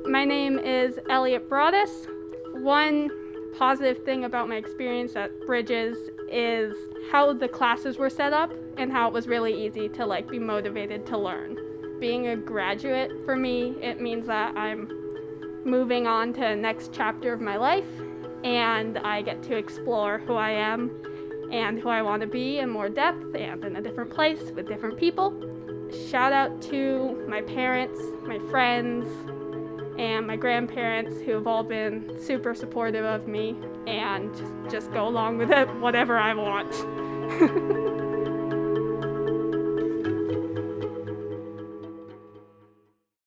My name is Elliot Broadus. One positive thing about my experience at Bridges is how the classes were set up and how it was really easy to be motivated to learn. Being a graduate for me, it means that I'm moving on to the next chapter of my life, and I get to explore who I am and who I want to be in more depth and in a different place with different people. Shout out to my parents, my friends, and my grandparents who have all been super supportive of me and just go along with it, whatever I want.